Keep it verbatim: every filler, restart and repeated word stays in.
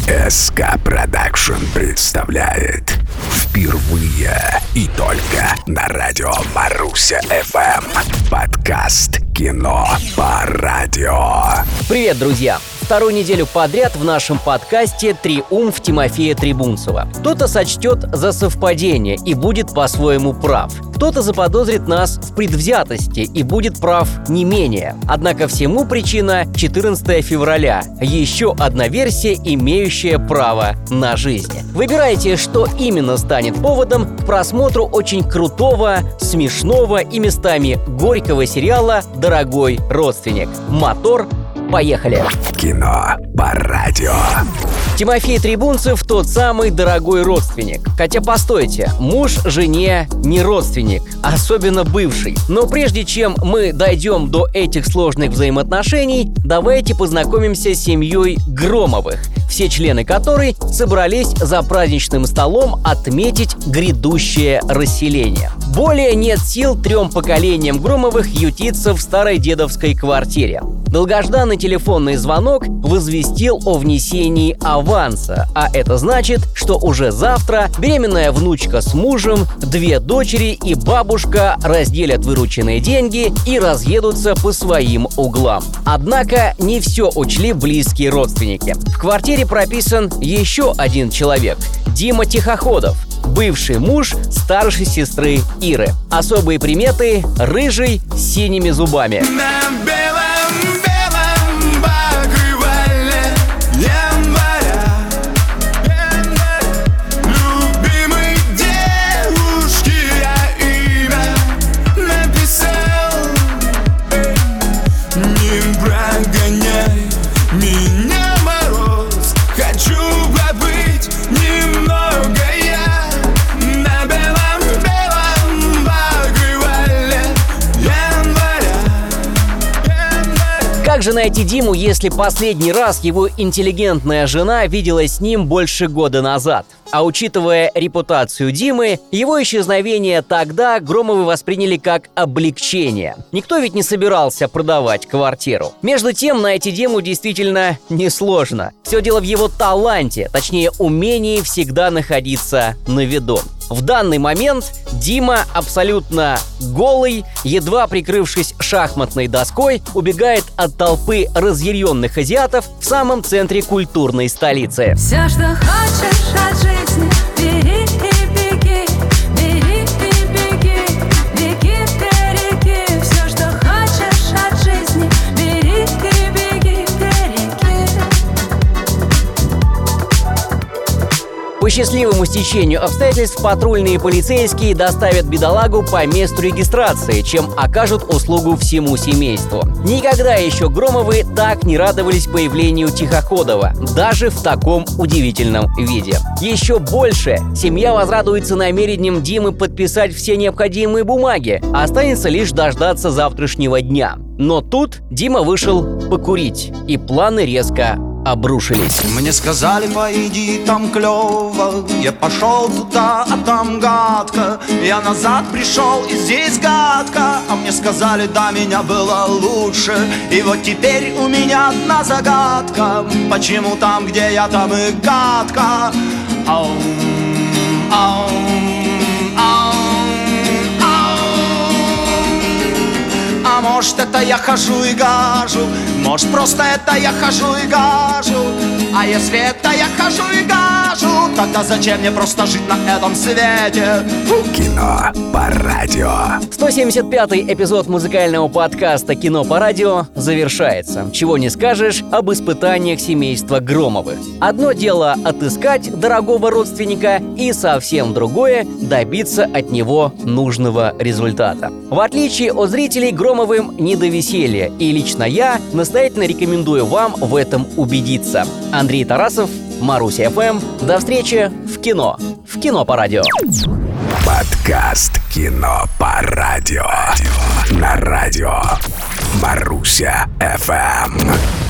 эс ка Production представляет впервые и только на радио Маруся эф эм подкаст «Кино по радио». Привет, друзья! Вторую неделю подряд в нашем подкасте «Триумф» Тимофея Трибунцева. Кто-то сочтет за совпадение и будет по-своему прав. Кто-то заподозрит нас в предвзятости и будет прав не менее. Однако всему причина четырнадцатого февраля. Еще одна версия, имеющая право на жизнь. Выбирайте, что именно станет поводом к просмотру очень крутого, смешного и местами горького сериала «Дорогой родственник». Мотор, поехали! Кино по радио. Тимофей Трибунцев – тот самый дорогой родственник. Хотя, постойте, муж жене не родственник, особенно бывший. Но прежде чем мы дойдем до этих сложных взаимоотношений, давайте познакомимся с семьей Громовых, все члены которой собрались за праздничным столом отметить грядущее расселение. Более нет сил трем поколениям Громовых ютиться в старой дедовской квартире. Долгожданный телефонный звонок возвестил о внесении аванса, а это значит, что уже завтра беременная внучка с мужем, две дочери и бабушка разделят вырученные деньги и разъедутся по своим углам. Однако не все учли близкие родственники. В квартире прописан еще один человек – Дима Тихоходов, бывший муж старшей сестры Иры. Особые приметы – рыжий с синими зубами. Как же найти Диму, если последний раз его интеллигентная жена виделась с ним больше года назад? А учитывая репутацию Димы, его исчезновение тогда Громовы восприняли как облегчение. Никто ведь не собирался продавать квартиру. Между тем, найти Диму действительно несложно. Все дело в его таланте, точнее, умении всегда находиться на виду. В данный момент Дима абсолютно голый, едва прикрывшись шахматной доской, убегает от толпы разъяренных азиатов в самом центре культурной столицы. Все, что хочешь от жизни, бери и беги, бери и беги, беги до реки. Все, что хочешь от жизни, бери и беги до реки. По счастливому стечению обстоятельств патрульные полицейские доставят бедолагу по месту регистрации, чем окажут услугу всему семейству. Никогда еще Громовы так не радовались появлению Тихоходова, даже в таком удивительном виде. Еще больше семья возрадуется намерением Димы подписать все необходимые бумаги, а останется лишь дождаться завтрашнего дня. Но тут Дима вышел покурить, и планы резко обрушились. Мне сказали, пойди, там клево. Я пошел туда, а там гадко. Я назад пришел, и здесь гадко. А мне сказали, да, меня было лучше. И вот теперь у меня одна загадка: почему там, где я, там и гадко? Ау, ау, ау, ау. А может, это я хожу и гажу, может, просто это я хожу и гажу. А если это я хожу и гажу, тогда зачем мне просто жить на этом свете? Кино по радио. сто семьдесят пятый эпизод музыкального подкаста «Кино по радио» завершается. Чего не скажешь об испытаниях семейства Громовых. Одно дело отыскать дорогого родственника, и совсем другое – добиться от него нужного результата. В отличие от зрителей, Громовым не до веселья, и лично я настоятельно рекомендую вам в этом убедиться. Андрей Тарасов, Маруся эф эм. До встречи в кино. В «Кино по радио». Подкаст «Кино по радио» на радио Маруся эф эм.